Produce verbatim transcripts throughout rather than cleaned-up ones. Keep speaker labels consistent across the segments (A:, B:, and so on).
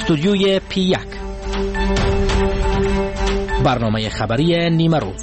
A: استودیوی پی یک، برنامه خبری نیمه روز.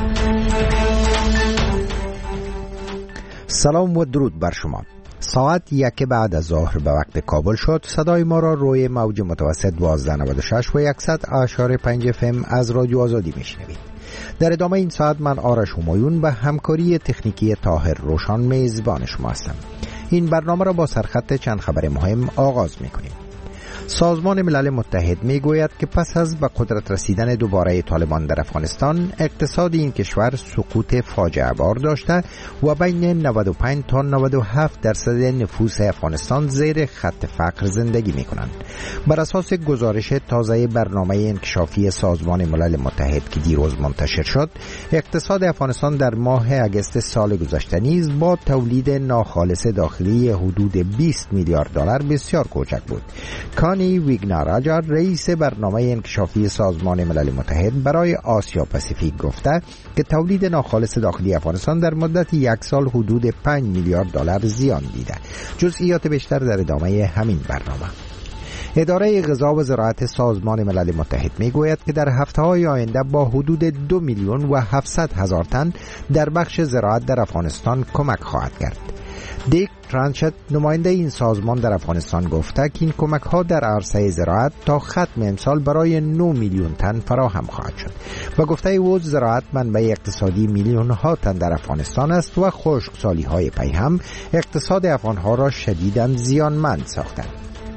B: سلام و درود بر شما. ساعت یک بعد از ظهر به وقت کابل شد. صدای ما را روی موج متوسط دوازده نود و شش و صد اشاره پنج اف ام از رادیو آزادی میشنوید. در ادامه این ساعت من آرش همایون به همکاری تکنیکی طاهر روشان میزبان شما هستم. این برنامه را با سرخط چند خبر مهم آغاز میکنیم. سازمان ملل متحد میگوید که پس از به قدرت رسیدن دوباره طالبان در افغانستان، اقتصاد این کشور سقوط فاجعه بار داشته و بین نود و پنج تا نود و هفت درصد نفوس افغانستان زیر خط فقر زندگی میکنند. بر اساس گزارش تازه برنامه انکشافی سازمان ملل متحد که دیروز منتشر شد، اقتصاد افغانستان در ماه اگست سال گذشته نیز با تولید ناخالص داخلی حدود بیست میلیارد دلار بسیار کوچک بود. کانی ویگناراجا، رئیس برنامه انکشافی سازمان ملل متحد برای آسیا پاسیفیک، گفته که تولید ناخالص داخلی افغانستان در مدت یک سال حدود پنج میلیارد دلار زیان دیده. جزئیات بیشتر در ادامه همین برنامه. اداره غذا و زراعت سازمان ملل متحد میگوید که در هفته‌های آینده با حدود دو میلیون و هفتصد هزار تن در بخش زراعت در افغانستان کمک خواهد کرد. دیک ترانشت، نماینده این سازمان در افغانستان، گفته که این کمک ها در عرصه زراعت تا ختم امسال برای نه میلیون تن فراهم خواهد شد. و گفته او زراعت منبع اقتصادی میلیون ها تن در افغانستان است و خشکسالی های پی هم اقتصاد افغان ها را شدیداً زیانمند ساختند.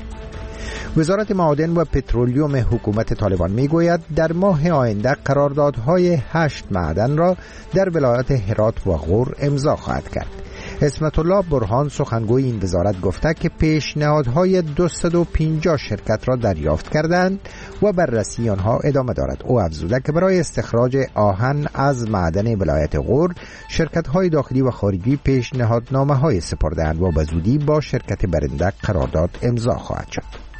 B: وزارت معادن و پترولیوم حکومت طالبان میگوید در ماه آینده قراردادهای هشت معدن را در ولایات هرات و غور امضا خواهد کرد. اسمت الله برهان، سخنگوی این وزارت، گفته که پیشنهادهای دویست و پنجاه شرکت را دریافت کردند و بررسی آنها ادامه دارد. او افزوده که برای استخراج آهن از معدن ولایت غور، شرکت‌های داخلی و خارجی پیشنهادنامه‌های سپرده‌اند و به زودی با شرکت برنده قرارداد امضا خواهد شد.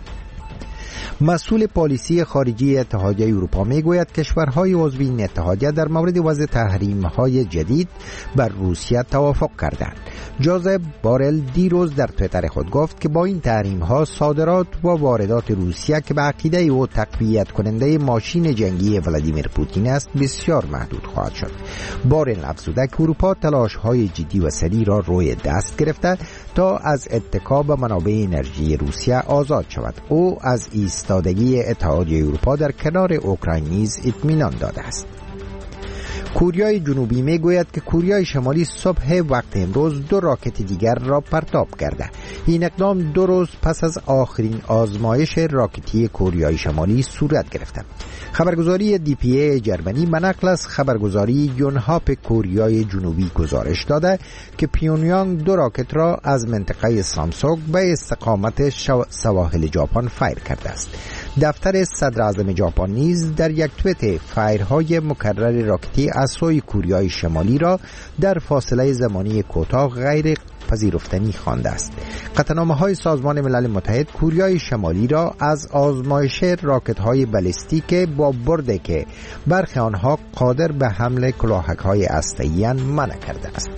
B: مسئول پالیسی خارجی اتحادیه اروپا میگوید کشورهای عضو این اتحادیه در مورد وضع تحریم‌های جدید بر روسیه توافق کردند. جوزف بارل دیروز در توییتر خود گفت که با این تحریم‌ها صادرات و واردات روسیه که به عقیده او تقویت کننده ماشین جنگی ولادیمیر پوتین است بسیار محدود خواهد شد. بارل افزوده که اروپا تلاش‌های جدی و سریع را روی دست گرفته تا از اتکا به منابع انرژی روسیه آزاد شود. او از ایستادگی اتحادیه اروپا در کنار اوکراین نیز اطمینان داده است. کوریای جنوبی میگوید که کوریای شمالی صبح وقت امروز دو راکت دیگر را پرتاب کرده. این اقدام دو روز پس از آخرین آزمایش راکتی کوریای شمالی صورت گرفته. خبرگزاری دی پی ای جرمنی به نقل از خبرگزاری یونهاپ کوریای جنوبی گزارش داده که پیونیانگ دو راکت را از منطقه سامسونگ به استقامت سواحل ژاپن فایر کرده است. دفتر صدر اعظم ژاپن نیز در یک توییت فایرهای مکرر راکتی از سوی کوریای شمالی را در فاصله زمانی کوتاه غیر پذیرفتنی خوانده است. قطعنامه‌های سازمان ملل متحد کوریای شمالی را از آزمایش راکت‌های بالستیک با برده که برخی آنها قادر به حمل کلاهک‌های هسته‌ای منع کرده است.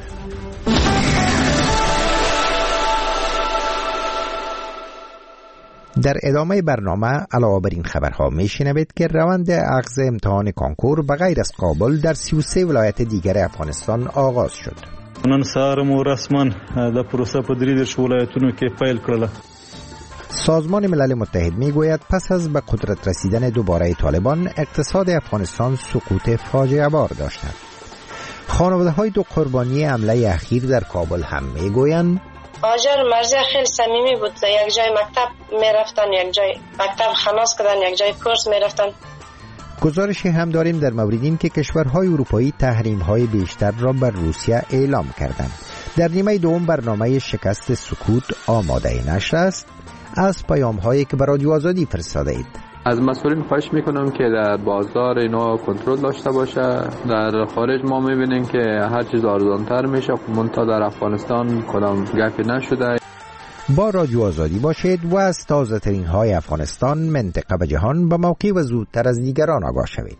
B: در ادامه برنامه علاوه بر این خبرها میشنوید که روند اخذ امتحان کانکور به غیر از کابل در سی و سه ولایت دیگر افغانستان آغاز شد.
C: نن سهار مو رسما د پروسه په درې دیرش ولایتونو کې پیل کړله.
B: سازمان ملل متحد میگوید پس از به قدرت رسیدن دوباره طالبان، اقتصاد افغانستان سقوط فاجعه بار داشت. خانواده‌های دو قربانی حمله اخیر در کابل هم میگویند
D: آجر مرزی خیلی صمیمی بود. یک جای مکتب میرفتن، یک جای مکتب خلاص کردن، یک جای کورس میرفتن.
B: گزارشی هم داریم در مورد این که کشورهای اروپایی تحریم‌های بیشتر را بر روسیه اعلام کردند. در نیمه دوم برنامه شکست سکوت آماده نشر است. از پیام‌هایی که به رادیو آزادی فرستاده اید
E: از مسئولین خواهش میکنم که در بازار اینا کنترل داشته باشه. در خارج ما میبینیم که هر چیز ارزان‌تر میشه، منتها در افغانستان کدام گپی نشده.
B: با رادیو آزادی باشید و از تازه ترین های افغانستان، منطقه و جهان به موقع و زودتر از دیگران آگاه شوید.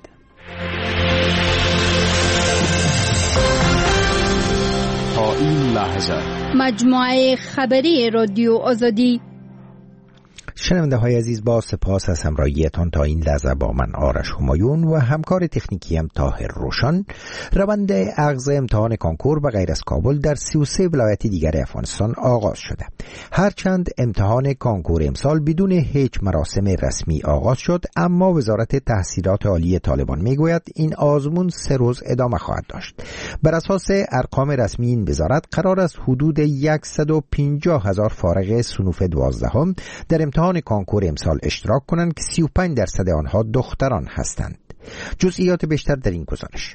F: تا این لحظه
G: مجموعه خبری رادیو آزادی.
B: شنونده های عزیز، با سپاس از همراهیتان تا این لحظه با من آرش همایون و همکار تکنیکیم طاهر روشن. روند اخذ امتحان کنکور به غیر از کابل در سی و سه ولایت دیگر افغانستان آغاز شده. هرچند امتحان کنکور امسال بدون هیچ مراسم رسمی آغاز شد، اما وزارت تحصیلات عالی طالبان میگوید این آزمون سه روز ادامه خواهد داشت. بر اساس ارقام رسمی این وزارت قرار است حدود صد و پنجاه هزار فارغ صنوف دوازدهم در امتحان کنکور امسال اشتراک کنند که سی و پنج درصد آنها دختران هستند. جزئیات بیشتر در این گزارش.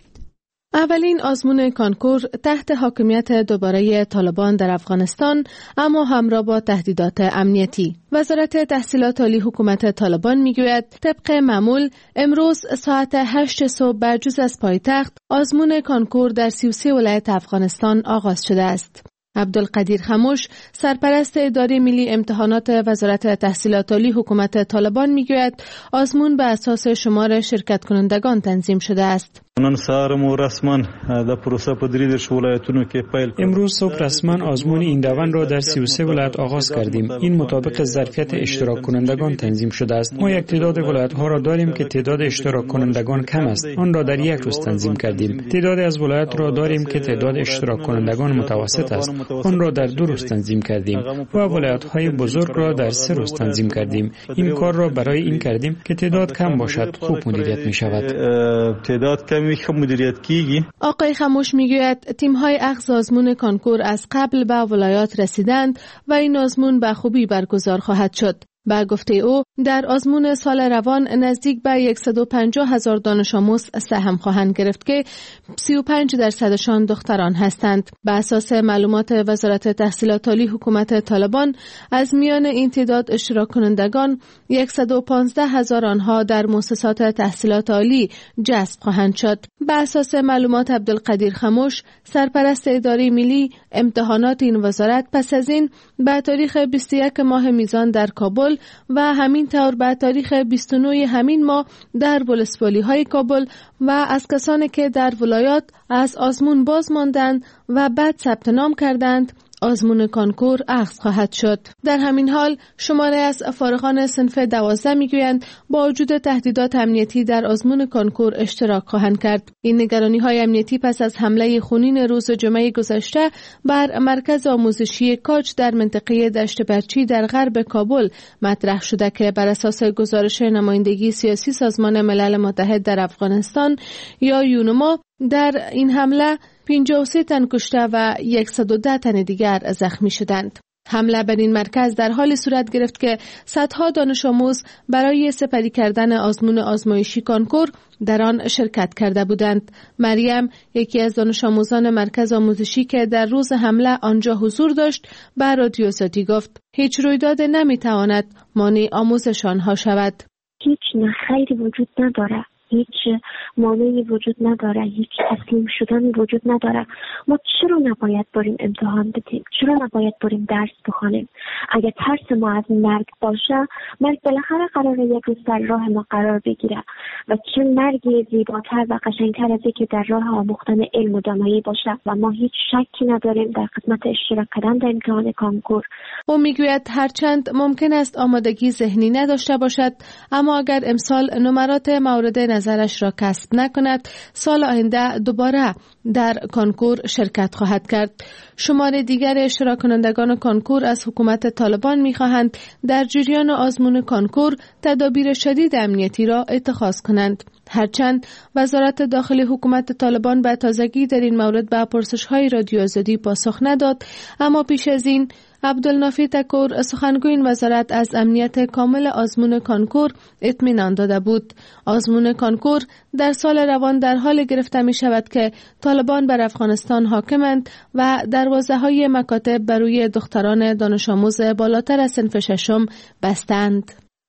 F: اولین آزمون کنکور تحت حاکمیت دوباره طالبان در افغانستان، اما همراه با تهدیدات امنیتی. وزارت تحصیلات عالی حکومت طالبان میگوید طبق معمول امروز ساعت هشت صبح به جز از پایتخت آزمون کنکور در سی و سه ولایت افغانستان آغاز شده است. عبدالقدیر خموش، سرپرست اداره ملی امتحانات وزارت تحصیلات عالی حکومت طالبان میگوید آزمون به اساس شمار شرکت کنندگان تنظیم شده است.
C: نن سهار مو رسما د پروسه په درې دیرش ولایتونو کې پیل کړ.
G: امروز صبح رسما آزمون این دوان را در سی و سه ولایت آغاز کردیم. این مطابق ظرفیت اشتراک کنندگان تنظیم شده است. ما یک تعداد ولایت ها را داریم که تعداد اشتراک کنندگان کم است. آن را در یک روز تنظیم کردیم. تعداد از ولایت را داریم که تعداد اشتراک کنندگان متوسط است. آن را در دو روز تنظیم کردیم و ولایت های بزرگ را در سه روز تنظیم کردیم. این کار را برای این کردیم که تعداد کم باشد، خوب مدیریت می شود.
C: تعداد کم مدیریت کیږي.
F: آقای خموش میگوید تیم‌های اخذ آزمون کنکور از قبل به ولایات رسیدند و این آزمون به خوبی برگزار خواهد شد. با گفته او در آزمون سال روان نزدیک به صد و پنجاه هزار دانش آموز سهم خواهند گرفت که سی و پنج درصدشان دختران هستند. به اساس معلومات وزارت تحصیلات عالی حکومت طالبان از میان این تعداد اشتراک کنندگان صد و پانزده هزار آنها در مؤسسات تحصیلات عالی جذب خواهند شد. به اساس معلومات عبدالقدیر خموش، سرپرست اداره ملی امتحانات این وزارت، پس از این به تاریخ بیست و یک ماه میزان در کابل و همین طور به تاریخ بیست و نه همین ماه در ولسوالی های کابل و از کسانی که در ولایات از آزمون باز ماندند و بعد ثبت نام کردند آزمون کنکور اخذ خواهد شد. در همین حال شماره از فارغان صنف دوازده میگویند با وجود تهدیدات امنیتی در آزمون کنکور اشتراک خواهند کرد. این نگرانی های امنیتی پس از حمله خونین روز جمعه گذشته بر مرکز آموزشی کاج در منطقه دشت برچی در غرب کابل مطرح شده که بر اساس گزارش نمایندگی سیاسی سازمان ملل متحد در افغانستان یا یونما در این حمله پنجاه و سه تن کشته و صد و ده تن دیگر زخمی شدند. حمله بر این مرکز در حال صورت گرفت که صدها دانش آموز برای سپری کردن آزمون آزمایشی کنکور در آن شرکت کرده بودند. مریم، یکی از دانش آموزان مرکز آموزشی که در روز حمله آنجا حضور داشت، به رادیو آزادی گفت هیچ رویداد نمیتواند مانع آموزش آنها شود.
H: هیچ نخیری وجود نداره. هیچ مانعی وجود نداره، هیچ تسلیم شدن وجود نداره. ما چرا نباید بریم امتحان بدیم؟ چرا نباید بریم درس بخوانیم؟ اگر ترس ما از مرگ باشه، مرگ بالاخره قراره یک روز در راه ما قرار بگیره و چه مرگی زیباتر و قشنگتر از اینکه در راه آموختن علم و دانایی باشه و ما هیچ شکی نداریم در خدمت اشتراک کردن در امتحان کنکور.
F: او میگوید هرچند ممکن است آمادگی ذهنی نداشته باشد، اما اگر امسال نمرات مورد نظرش را کسب نکند، سال آینده دوباره در کنکور شرکت خواهد کرد. شمار دیگر اشتراک کنندگان کنکور از حکومت طالبان می‌خواهند در جریان آزمون کنکور تدابیر شدید امنیتی را اتخاذ کنند. هرچند وزارت داخلی حکومت طالبان به تازگی در این مورد به پرسش‌های رادیو آزادی پاسخ نداد، اما پیش از این عبدالنافی تکور، سخنگوی این وزارت، از امنیت کامل آزمون کنکور اطمینان داده بود. آزمون کنکور در سال روان در حال گرفته می شود که طالبان بر افغانستان حاکمند و دروازه‌های مکاتب برای دختران دانش آموز بالاتر از صنف ششم بستند.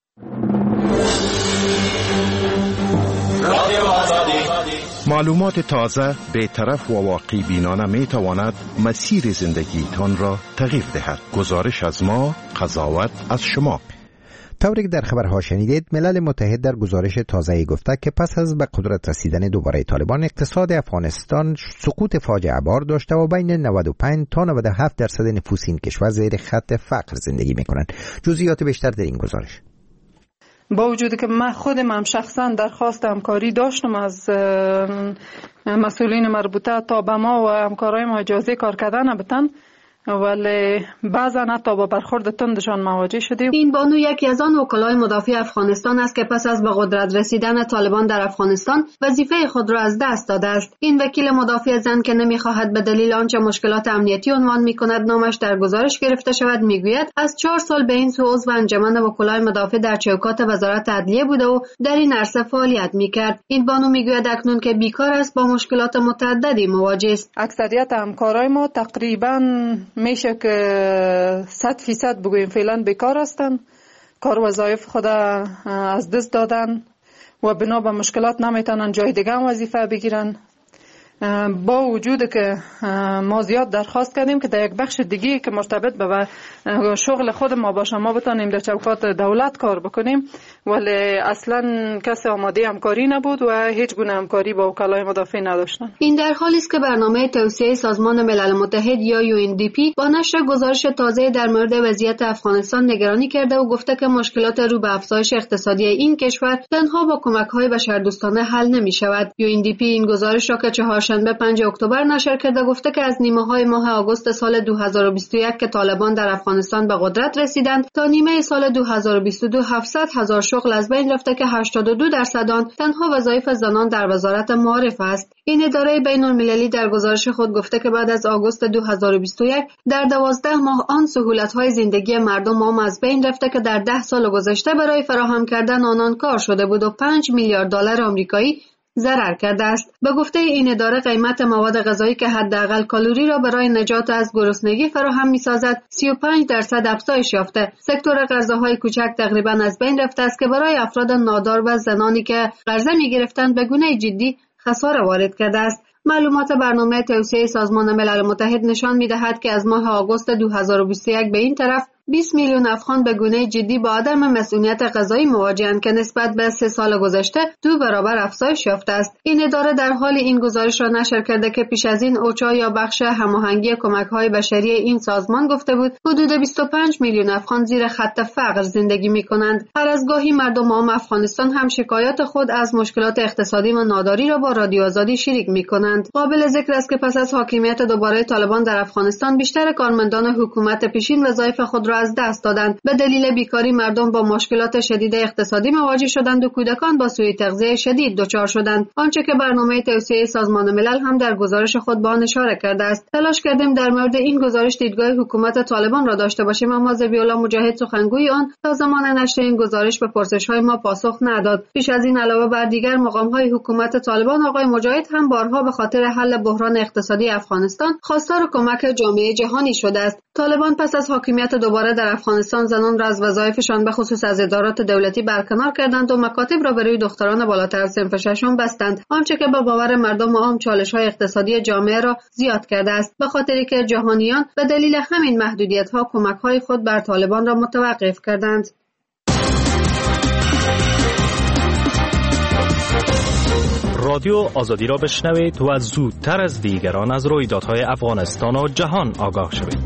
I: معلومات تازه، بی‌طرف و واقعی بینانه می تواند مسیر زندگیتان را تغییر دهد. گزارش از ما، قضاوت از شما.
B: طوری که در خبرها شنیدید، ملل متحد در گزارش تازه‌ای گفته که پس از به قدرت رسیدن دوباره طالبان، اقتصاد افغانستان سقوط فاجعه بار داشته و بین نود و پنج تا نود و هفت درصد نفوس این کشور زیر خط فقر زندگی میکنند. جزئیات بیشتر در این گزارش.
J: با وجودی که من خودم هم شخصا درخواست همکاری داشتم از مسئولین مربوطه تا به ما و همکارای ما اجازه کار کردن بتن، ولی بعضا حتی با برخورد تندشان مواجه شدیم.
K: این بانو یکی از آن وکلای مدافع افغانستان است که پس از به قدرت رسیدن طالبان در افغانستان وظیفه خود را از دست داده است. این وکیل مدافع زن که نمیخواهد به دلیل آنچه مشکلات امنیتی عنوان میکند نامش در گزارش گرفته شود، میگوید از چهار سال به این سو عضو انجمن وکلای مدافع در چوکات وزارت عدلیه بوده و در این عرصه فعالیت میکرد. این بانو میگوید اکنون که بیکار است با مشکلات متعددی مواجه است.
J: اکثریت همکارای ما تقریبا میشه که صد فیصد بگوییم فعلا بیکار هستن، کار وظایف خود از دست دادن و بنا به مشکلات نمیتونن جای دیگه هم وظیفه بگیرن. با وجود که ما زیاد درخواست کردیم که در یک بخش دیگه که مرتبط به شغل خود ما باشه ما بتونیم در چوکات دولت کار بکنیم، ولی اصلا کسی آماده همکاری نبود و هیچ گونه همکاری با وکلای مدافع نداشتن.
K: این در حالی است که برنامه توسعه سازمان ملل متحد یا یو ان دی پی با نشر گزارش تازه در مورد وضعیت افغانستان نگرانی کرده و گفته که مشکلات رو به افزایش اقتصادی این کشور تنها با کمک‌های بشردوستانه حل نمی‌شود. یو ان دی پی این گزارش را که چهارشنبه پنجم اکتبر نشر کرده گفته که از نیمه‌های ماه آگوست سال دو هزار و بیست و یک که طالبان در افغانستان به قدرت رسیدند تا نیمه سال دو هزار و بیست و دو هفتصد هزار شغل از بین رفته که هشتاد و دو درصد آن تنها وظایف زنان در وزارت معارف است. این اداره بین‌المللی در گزارش خود گفته که بعد از آگوست دو هزار و بیست و یک در دوازده ماه آن سهولت‌های زندگی مردم عام از بین رفته که در ده سال گذشته برای فراهم کردن آنان کار شده بود و پنج میلیارد دلار آمریکایی ضرر کرده است. به گفته این اداره قیمت مواد غذایی که حداقل کالری را برای نجات از گرسنگی فراهم می‌سازد سی و پنج درصد افزایش یافته. سکتور غذاهای کوچک تقریباً از بین رفته است که برای افراد نادار و زنانی که قرضه می‌گرفتند به گونه جدی خسارت وارد کرده است. معلومات برنامه توسعه سازمان ملل متحد نشان می‌دهد که از ماه آگوست دو هزار و بیست و یک به این طرف بیست میلیون افغان به گونه جدی با عدم مسئولیت غذایی مواجه‌اند که نسبت به سه سال گذشته دو برابر افزایش یافته است. این اداره در حال این گزارش را نشر کرده که پیش از این اوچا یا بخش هماهنگی کمک‌های بشری این سازمان گفته بود حدود بیست و پنج میلیون افغان زیر خط فقر زندگی می‌کنند. هر از گاهی مردم عام افغانستان هم شکایات خود از مشکلات اقتصادی و ناداری را با رادیو آزادی شریک می‌کنند. قابل ذکر است که پس از حاکمیت دوباره طالبان در افغانستان بیشتر کارمندان حکومت پیشین وظایف خود را از دست دادند. به دلیل بیکاری مردم با مشکلات شدید اقتصادی مواجه شدند و کودکان با سوء تغذیه شدید دچار شدند، آنچه که برنامه توسعه سازمان ملل هم در گزارش خود با آن اشاره کرده است. تلاش کردیم در مورد این گزارش دیدگاه حکومت طالبان را داشته باشیم، اما ذبیح‌الله مجاهد سخنگوی آن تا زمان نشر این گزارش به پرسش‌های ما پاسخ نداد. پیش از این علاوه بر دیگر مقام‌های حکومت طالبان، آقای مجاهد هم بارها به خاطر حل بحران اقتصادی افغانستان خواستار کمک جامعه جهانی شده است. طالبان پس از حاکمیت دوباره در افغانستان زنان را از وظایفشان به خصوص از ادارات دولتی برکنار کردند و مکاتب را برای دختران بالاتر از صنف ششم بستند، آنچه که به باور مردم عام چالش‌های اقتصادی جامعه را زیاد کرده است، به خاطری که جهانیان به دلیل همین محدودیت‌ها کمک‌های خود بر طالبان را متوقف کردند.
A: رادیو آزادی را بشنوید و زودتر از دیگران از رویدادهای افغانستان و جهان آگاه شوید.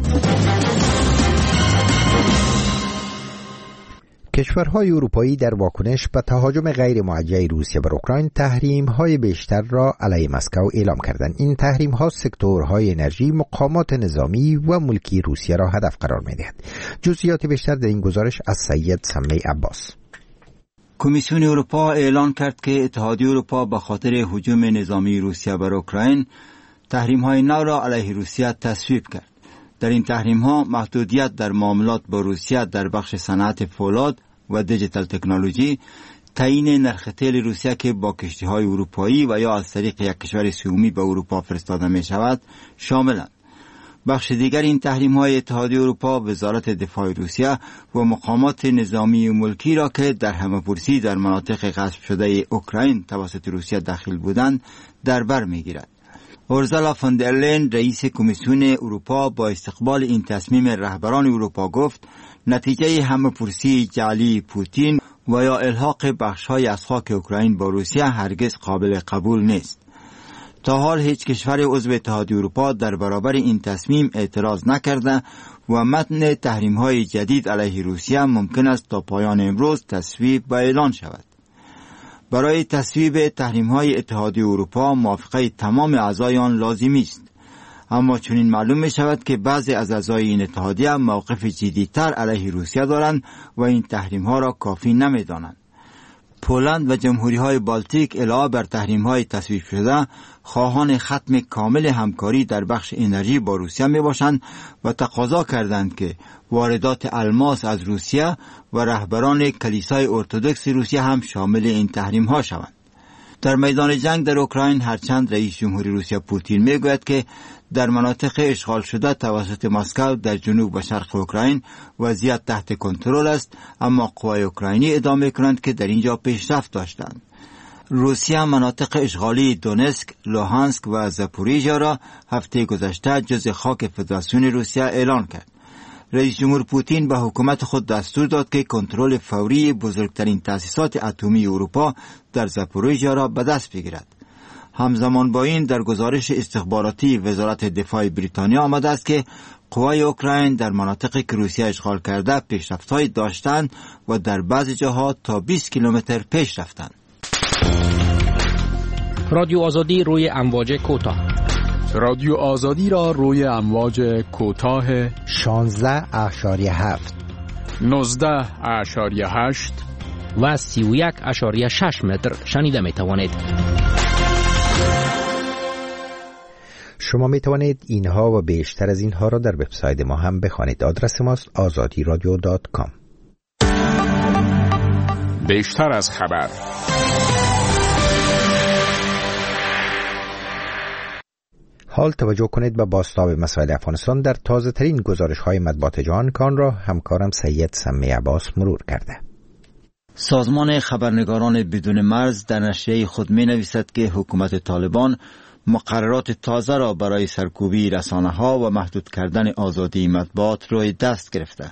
B: کشورهای اروپایی در واکنش به تهاجم غیر موجه روسیه بر اوکراین تحریم‌های بیشتر را علیه مسکو اعلام کردند. این تحریم‌ها سکتورهای انرژی، مقامات نظامی و ملکی روسیه را هدف قرار می‌دهد. جزئیات بیشتر در این گزارش از سید سمی عباس.
L: کمیسیون اروپا اعلان کرد که اتحادیه اروپا به خاطر هجوم نظامی روسیه بر اوکراین تحریم‌های نو را علیه روسیه تصویب کرد. در این تحریم‌ها محدودیت در معاملات با روسیه در بخش صنعت فولاد و دیجیتال تکنولوژی، تعیین نرخ تیل روسیه که با کشتی‌های اروپایی و یا از طریق یک کشور سومی به اروپا فرستاده می‌شود شاملند. بخش دیگر این تحریم‌های اتحادیه اروپا وزارت دفاع روسیه و مقامات نظامی و ملکی را که در همه‌پرسی در مناطق غصب شده اوکراین توسط روسیه داخل بودند در بر می‌گیرد. اورزالا فون در لین رئیس کمیسیون اروپا با استقبال این تصمیم رهبران اروپا گفت نتیجه همه‌پرسی جعلی پوتین و یا الحاق بخش‌های از خاک اوکراین با روسیه هرگز قابل قبول نیست. تا حال هیچ کشور عضو اتحادیه اروپا در برابر این تصمیم اعتراض نکرده و متن تحریم‌های جدید علیه روسیه ممکن است تا پایان امروز تصویب و اعلان شود. برای تصویب تحریم‌های اتحادیه اروپا موافقه تمام اعضای آن لازمی است، اما چنین معلوم می شود که بعضی از اعضای این اتحادیه موقف جدی‌تر علیه روسیه دارند و این تحریم‌ها را کافی نمی‌دانند. پولند و جمهوری‌های بالتیک علاوه بر تحریم‌های تصویب شده خواهان ختم کامل همکاری در بخش انرژی با روسیه میباشند و تقاضا کردند که واردات الماس از روسیه و رهبران کلیسای ارتدوکس روسیه هم شامل این تحریم‌ها شوند. در میدان جنگ در اوکراین هرچند رئیس جمهوری روسیه پوتین میگوید که در مناطق اشغال شده توسط مسکو در جنوب و شرق اوکراین وضعیت تحت کنترل است، اما قوای اوکراینی ادعا می‌کنند که در اینجا پیشرفت داشتند. روسیه مناطق اشغالی دونسک، لوهانسک و زاپوریژیا را هفته گذشته جزو خاک فدراسیون روسیه اعلان کرد. رئیس جمهور پوتین به حکومت خود دستور داد که کنترل فوری بزرگترین تأسیسات اتمی اروپا در زاپوریژیا را به دست بگیرد. همزمان با این در گزارش استخباراتی وزارت دفاع بریتانیا آمده است که قوای اوکراین در مناطقی که روسیه اشغال کرده پیشرفت‌هایی داشتند و در بعضی جاها تا بیست کیلومتر پیش رفتند.
A: رادیو آزادی روی امواج کوتاه.
M: رادیو آزادی را روی امواج کوتاه
B: شانزده اشاریه هفت،
M: نوزده اشاریه هشت
A: و سی و یک اشاریه شش متر شنیده می توانید.
B: شما می توانید اینها و بیشتر از اینها را در وبسایت ما هم بخوانید. آدرس ماست آزادی رادیو دات کام.
M: بیشتر از خبر.
B: حال توجه کنید به بازتاب مسائل افغانستان در تازه ترین گزارش های مطبوعات جهان که آن را همکارم سید سمی عباس مرور کرده.
L: سازمان خبرنگاران بدون مرز در نشریه خود می نویسد که حکومت طالبان مقررات تازه را برای سرکوبی رسانه ها و محدود کردن آزادی مطبوعات روی دست گرفته.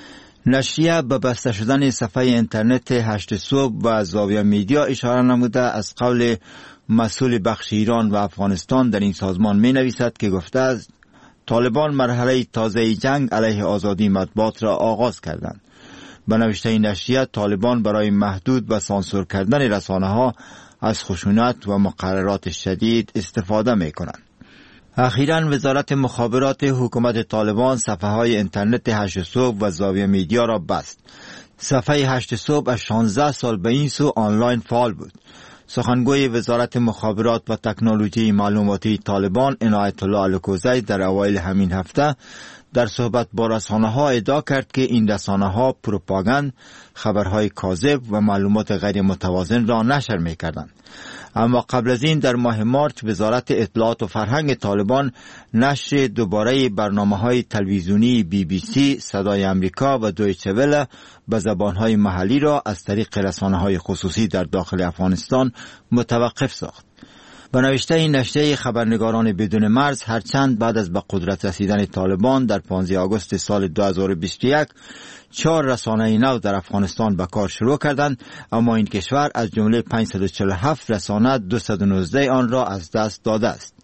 L: نشریه به بسته شدن صفحه اینترنت هشت صبح و زاویه میدیا اشاره نموده از قول مسئول بخش ایران و افغانستان در این سازمان می نویسد که گفته است طالبان مرحله تازه جنگ علیه آزادی مطبوعات را آغاز کردند. به نوشته این نشریه طالبان برای محدود و سانسور کردن رسانه ها از خشونت و مقررات شدید استفاده می کنند. اخیراً وزارت مخابرات حکومت طالبان صفحه های اینترنت هشت صبح و زاویه میدیا را بست. صفحه هشت صبح از شانزده سال به این سو آنلاین فعال بود. سخنگوی وزارت مخابرات و تکنولوژی معلوماتی طالبان عنایت الله الکوزی در اوایل همین هفته در صحبت با رسانه ها ادعا کرد که این رسانه ها پروپاگاند، خبرهای کاذب و معلومات غیر متوازن را نشر می کردند. اما قبل از این در ماه مارچ وزارت اطلاعات و فرهنگ طالبان نشر دوباره برنامه‌های تلویزیونی بی بی سی، صدای امریکا و دویچه وله به زبان‌های محلی را از طریق رسانه‌های خصوصی در داخل افغانستان متوقف ساخت. به نوشته این نشریه خبرنگاران بدون مرز هرچند بعد از به قدرت رسیدن طالبان در پانزده آگوست سال دو هزار و بیست و یک چهار رسانه نو در افغانستان به کار شروع کردند، اما این کشور از جمله پانصد و چهل و هفت رسانه دویست و نوزده آن را از دست داده است.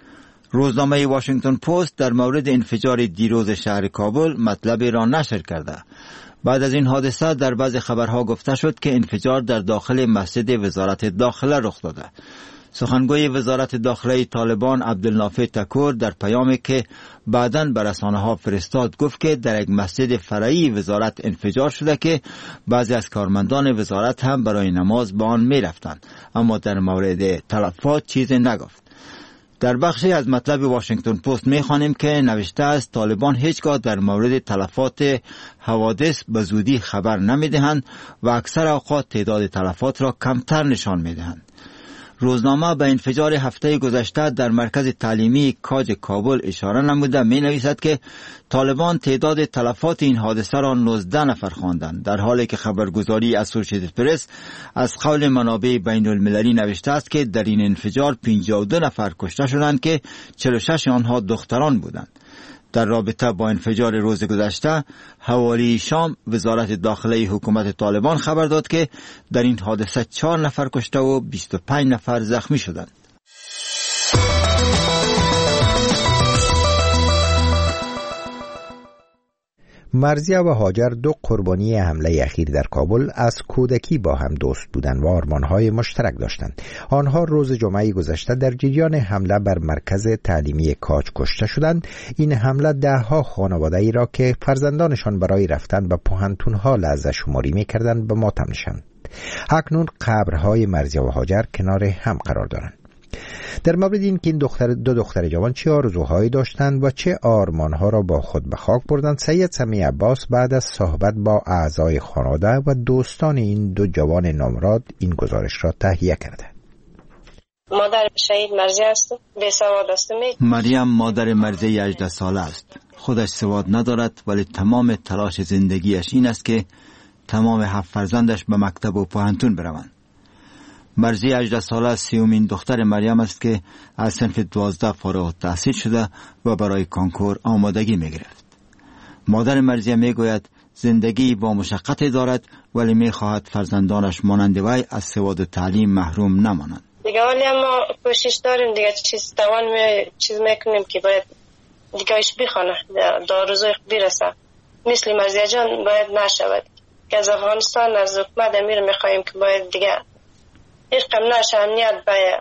L: روزنامه واشنگتن پست در مورد انفجار دیروز شهر کابل مطلبی را نشر کرده. بعد از این حادثه در بعض خبرها گفته شد که انفجار در داخل مسجد وزارت داخله رخ داده. سخنگوی وزارت داخله طالبان عبدالنافع تکور در پیامی که بعداً به رسانه ها فرستاد گفت که در یک مسجد فرعی وزارت انفجار شده که بعضی از کارمندان وزارت هم برای نماز به آن می رفتند، اما در مورد تلفات چیزی نگفت. در بخشی از مطلب واشنگتن پست می خوانیم که نوشته است طالبان هیچگاه در مورد تلفات حوادث به زودی خبر نمی دهند و اکثر اوقات تعداد تلفات را کمتر نشان می دهند. روزنامه به انفجار هفته گذشته در مرکز تعلیمی کاج کابل اشاره نموده می نویسد که طالبان تعداد تلفات این حادثه را نوزده نفر خواندند، در حالی که خبرگزاری اسوسییتد پرس از قول منابع بین المللی نوشته است که در این انفجار پنجاه و دو نفر کشته شدند که چهل و شش آنها دختران بودند. در رابطه با انفجار روز گذشته حوالی شام وزارت داخله حکومت طالبان خبر داد که در این حادثه چهار نفر کشته و بیست و پنج نفر زخمی شدند.
B: مرضیه و هاجر دو قربانی حمله اخیر در کابل از کودکی با هم دوست بودند و آرمان‌های مشترک داشتند. آنها روز جمعه گذشته در جریان حمله بر مرکز تعلیمی کاج کشته شدند. این حمله ده‌ها خانواده ای را که فرزندانشان برای رفتن به پوهنتون‌ها لحظه شماری می‌کردند به ماتم نشاند. اکنون قبرهای مرضیه و هاجر کنار هم قرار دارند. در مورد این که این دختر دو دختر جوان چه آرزوهایی داشتند و چه آرمانها را با خود به خاک بردند، سید سمی عباس بعد از صحبت با اعضای خانواده و دوستان این دو جوان نامراد این گزارش را تهیه کرده.
D: مادر شهید مرضیه است، بی سواد است.
L: مریم مادر مرضیه هجده ساله است. خودش سواد ندارد ولی تمام تلاش زندگیش این است که تمام هفت فرزندش به مکتب و پوهنتون بروند. مرضیه هجده ساله سیومین دختر مریم است که از صنف دوازده فارغ التحصیل شده و برای کانکور آمادگی می گرفت. مادر مرضیه می گوید زندگی با مشقت دارد ولی می خواهد فرزندانش مانند وی از سواد و تعلیم محروم نمانند.
D: دیگه ولی اما کوشش داریم دیگه چیز توان می چیز میکنیم که باید دیگه ایش بخونه داروزوی برسه. مثل مرضیه جان باید نشود که از افغانستان از حکومت امیر میخواهیم که باید دیگه عشقم نشه، امنیت به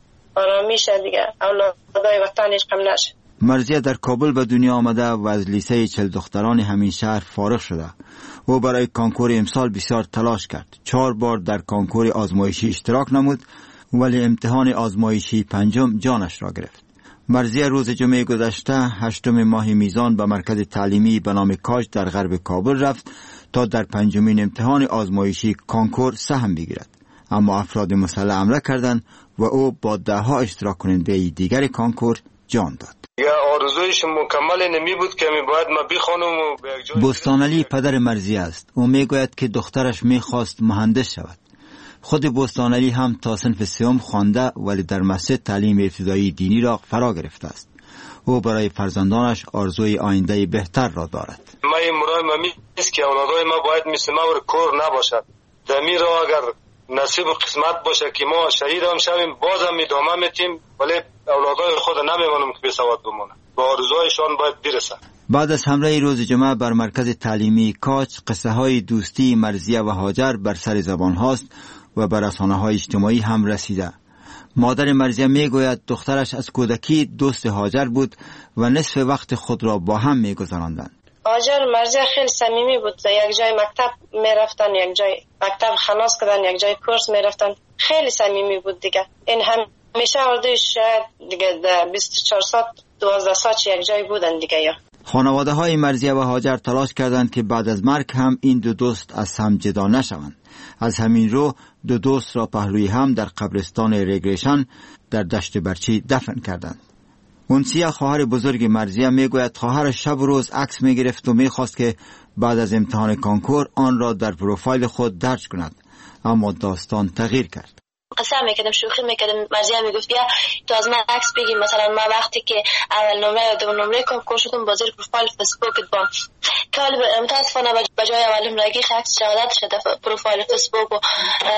D: آرامیش دیگه اولادای وطن عشقم نشه.
L: مرضیه در کابل به دنیا آمده و از لیسه چل دختران همین شهر فارغ شده. او برای کانکور امسال بسیار تلاش کرد. چهار بار در کانکور آزمایشی اشتراک نمود ولی امتحان آزمایشی پنجم جانش را گرفت. مرضیه روز جمعه گذشته هشتم ماه میزان به مرکز تعلیمی به نام کاج در غرب کابل رفت تا در پنجمین امتحان آزمایشی کانکور سهم بگیرد. اما افراد مسلح حمله کردند و او با ده ها اشتراک کننده دیگر کانکور جان داد.
N: یا آرزویش مکمل نمی بود که می باید ما بخوانم و به یک جای.
L: بستانعلی پدر مرضیه است. او میگوید که دخترش میخواست مهندس شود. خود بستانعلی هم تا صنف سوم خوانده ولی در مسجد تعلیم ابتدایی دینی را فرا گرفته است. او برای فرزندانش آرزوی آینده بهتر را دارد.
N: ما این مرای ما میست که اولادای ما باید مثل ما ور کور نباشد. دمی را اگر نصیب و قسمت باشه که ما شهید هم شویم بازم ادامه میتیم ولی اولادای خود نمیمونم که بی سواد بمونه. با آرزوهایشان باید برسه.
L: بعد از حمله روز جمعه بر مرکز تعلیمی کاج قصه های دوستی مرضیه و هاجر بر سر زبان هاست و بر رسانه های اجتماعی هم رسیده. مادر مرضیه میگوید دخترش از کودکی دوست هاجر بود و نصف وقت خود را با هم میگذراندند.
D: هاجر مرضیه خیلی صمیمی بود. یک جای مکتب میرفتن، یک جای مکتب خلاص کردن، یک جای کورس میرفتن. خیلی صمیمی بود دیگه. این همیشه اردوش شاید دیگه بیست و چهار ساعت دوازده ساعت یک جای بودن دیگه. یا
L: خانواده های مرضیه و هاجر تلاش کردند که بعد از مرگ هم این دو دوست از هم جدا نشوند. از همین رو دو دوست را پهلوی هم در قبرستان رگریشن در دشت برچی دفن کردند. اونسیه خواهر بزرگ مرضیه میگوید خواهرش شب و روز عکس میگرفت و میخواست که بعد از امتحان کانکور آن را در پروفایل خود درج کند، اما داستان تغییر کرد.
O: قسم میکردم، شوخی میکردم. مرضیه میگفت بیا تو از من عکس بگی، مثلا ما وقتی که اول نمره یا دوم نمره کنکور شدم با زیر پروفایل فیسبوکت بام که حالا متاسفانه به جای اول نمرگی عکس جهادت شده پروفایل فیسبوک و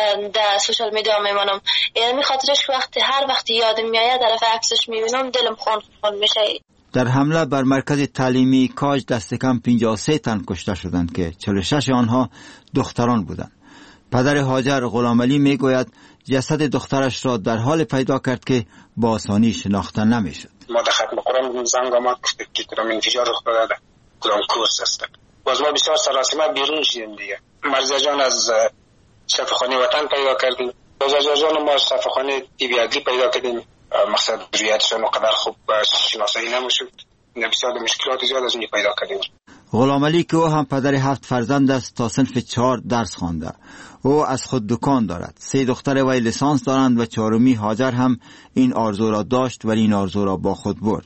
O: در سوشال میدیا میمونم. یعنی خاطرش که وقتی هر وقتی یادم میآید طرف عکسش میبینم دلم خون خون میشه.
L: در حمله بر مرکز تعلیمی کاج دست کم پنجاه و سه تن کشته شدند که چهل و شش آنها دختران بودند. پدر هاجر غلامعلی میگوید جسد دخترش را در حال پیدا کرد که با آسانی شناخته نمیشد.
P: ما در ختم قرآن زنگ آمد که کدام انفجار رخ داده، کدام کورس است. باز ما بسیار سراسیمه بیرون شدیم دیگه. مرضیه جان از شفاخانه وطن پیدا کردیم. هاجر جان ما از شفاخانه طب عدلی پیدا کردیم. مقصد ریاتشان اونقدر خوب شناسایی نمیشد. بسیار مشکلات زیاد از اون پیدا کردیم.
L: غلامعلی که او هم پدر هفت فرزند است تا صنف چهار درس خوانده. او از خود دکان دارد. سه دختر وی لیسانس دارند و چهارمی هاجر هم این آرزو را داشت ولی این آرزو را با خود برد.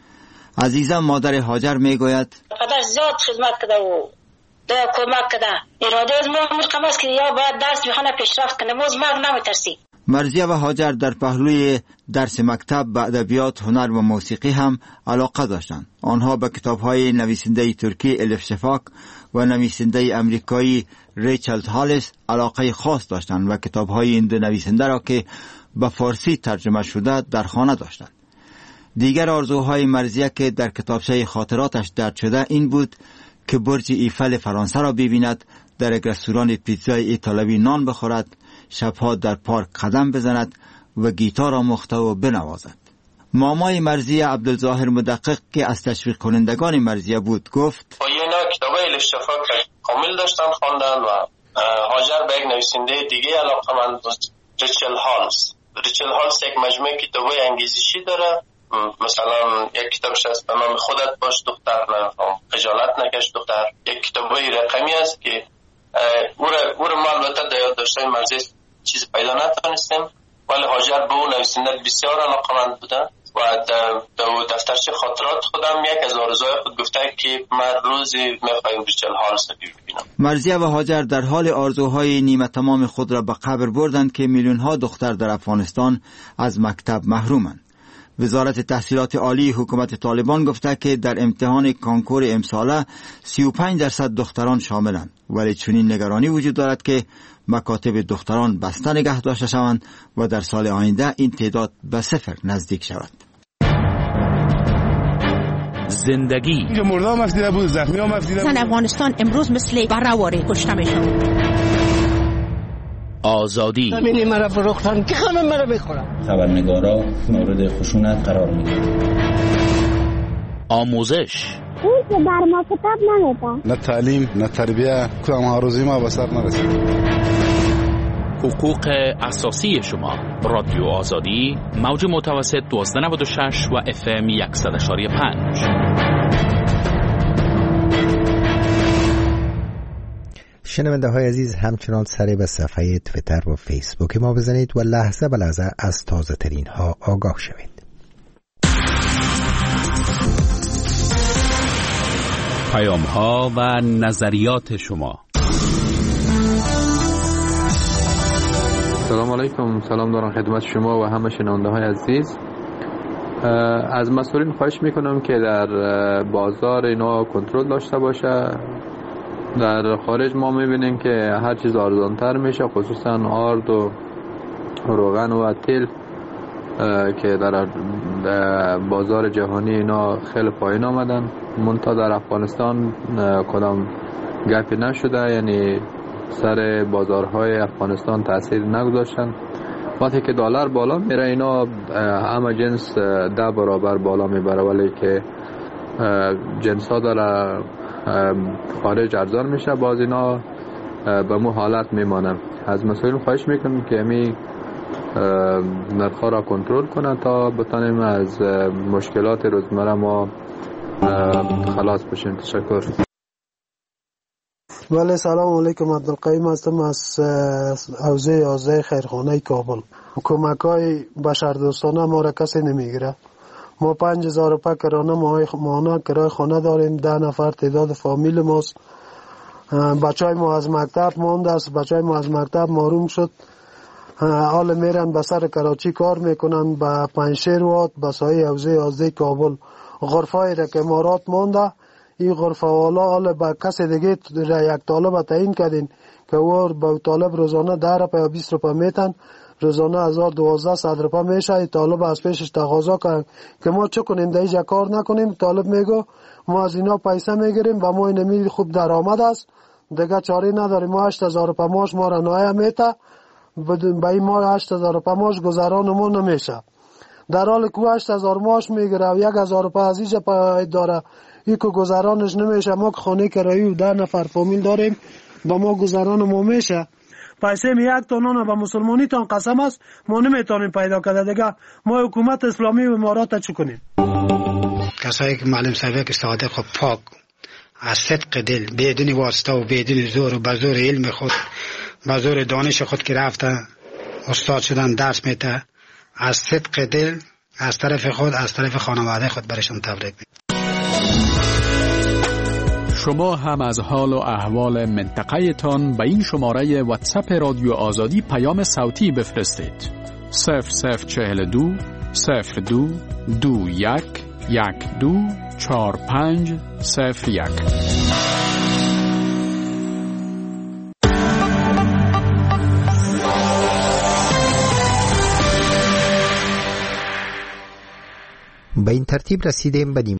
L: عزیزم مادر هاجر میگوید
O: پدر زیاد خدمت کرده و دا کمک کرده. اراده از ما مرکم است که یا باید درس بخونه پیشرفت کنه. موز مرگ نمیترسی.
L: مرضیه و هاجر در پهلوی درس مکتب به ادبیات، هنر و موسیقی هم علاقه داشتند. آنها به کتاب‌های نویسنده ترکی الیف شفاک و نویسنده امریکایی ریچل هالس علاقه خاص داشتند و کتاب‌های این دو نویسنده را که به فارسی ترجمه شده در خانه داشتند. دیگر آرزوهای مرضیه که در کتابچه خاطراتش درج شده این بود که برج ایفل فرانسه را ببیند، در یک رستوران پیتزای ایتالوی نان بخورد، شبها در پارک قدم بزند و گیتار آموخته و بنوازد. مامای مرضیه عبدالظاهر مدقق که از تشویق کنندگان مرضیه بود گفت:
Q: با یه نا کتابای الیف شفاک کامل داشتم خواندن و هاجر به یک نویسنده دیگه علاقه‌مند بود، ریچل هالس. ریچل هالس یک مجموعه کتابای انگیزشی داره، مثلا یک کتابش هست به نام خودت باش دختر، نمیفهم خجالت نکش دختر. یک کتابای رقمی است که او را ما البته در یاد داشته مرضیه چیز پیدا نتونستیم، ولی هاجر به اون نویسنده بسیار علاقه‌مند بودن و در دفترچه خاطرات خودم یک از آرزوهای خود گفته که من روزی میخوایم ریچل هالس رو ببینم.
L: مرضیه و هاجر در حال آرزوهای نیمه تمام خود را به قبر بردند که میلیون‌ها دختر در افغانستان از مکتب محرومند. وزارت تحصیلات عالی حکومت طالبان گفته که در امتحان کانکور امساله سی و پنج درصد دختران شاملند، ولی چنین نگرانی وجود دارد که مکاتب دختران بسته نگه داشته شوند و در سال آینده این تعداد به صفر نزدیک شود.
A: زندگی
R: اینجا مردا مفدیده بود، زخمی ها مفدیده بود.
S: زن افغانستان امروز مثل برهواره کشته میشن.
A: آزادی
T: همینی مرا فروختن که همه مرا بخورن.
U: خبرنگارا مورد خشونت قرار میگیرن.
A: آموزش
V: اون که بر ما کتاب نمیده،
R: نه تعلیم نه تربیه، کدام آرزوی ما به سر نرسید.
A: حقوق اساسی شما. رادیو آزادی، موج متوسط دوازده نود و شش و اف ام صد و یک و پنج.
B: شنونده های عزیز، همچنان سری به صفحه تویتر و فیسبوک ما بزنید و لحظه به لحظه از تازه ترین ها آگاه شوید.
W: پیام ها و نظریات شما.
E: سلام علیکم، سلام دارم خدمت شما و همه شنونده های عزیز. از مسئولین خواهش میکنم که در بازار اینا کنترل داشته باشه. در خارج ما میبینیم که هر چیز ارزان‌تر میشه، خصوصا آرد و روغن و تیل که در بازار جهانی اینا خیلی پایین آمدن. منتها در افغانستان کدام گپی نشده، یعنی سر بازارهای افغانستان تاثیر نگذاشتن. وقتی که دلار بالا میره اینا همه جنس ده برابر بالا میبره، ولی که جنس ها داره خارج ارزان میشه، باز اینا به مو حالت میمانن. از مسئولین خواهش میکنم که امی نرخ را کنترل کنن تا بتانیم از مشکلات روزمره ما خلاص بشیم. تشکر.
X: بله، سلام علیکم. عبدالقیم هستم از حوزه یازده خیرخانه کابل. کمک های بشردوستانه ما را کسی نمیگیره. ما پنج هزار روپه کرانه ماهانه کرای خانه داریم، ده نفر تعداد فامیل ماست. بچه های ما از مکتب مانده است، بچه های ما از مکتب محروم شد. حال میرن به سر کراچی کار میکنن، به پنجشیر واد، به سایه حوزه یازده کابل. غرفه های را که امارات مانده، این غرفه والا حال به کسی دیگه را یک طالب تعیین کردین که او به طالب روزانه ده روپه یا بیست روپه میتن، روزانه هزار دوازده صد روپه میشه. طالب از پیشش تقاضا کرد که ما چه کنیم، در اینجا کار نکنیم. طالب میگو ما از اینا پیسه میگیریم و ما اینمی خوب درآمد است، دیگه چاره نداریم. ما هشت هزار روپه ماش ما را نایه میته، به این ما هشت هزار روپه ماش گذران ما نمیشه. در حالی که هشت هزار ماش میگیره و یک هزار روپه از اینجا پاید داره، این که گذرانش نمیشه. ما که خانه کرایی و ده نفر فامیل داریم، با ما گذران ما میشه. پیسه می یک تانون به مسلمانی تان قسم است ما نمیتونیم پیدا کرده. دیگه ما حکومت اسلامی و امارات چه کنیم؟
Y: کسایی که معلم صاحب که ساده خب پاک از صدق دل، بدون واسطه و بدون زور و به زور علم خود، به زور دانش خود که رفته استاد شدن درس میته، از صدق دل از طرف خود، از طرف خانواده خود برشون تبریک میگم.
M: شما هم از حال و احوال منطقه تان به این شماره واتساپ رادیو آزادی پیام صوتی بفرستید. صفر صفر چهل دو صفر دو دو یک یک دو چهار پنج صفر یک.
B: به این ترتیب رسیدیم به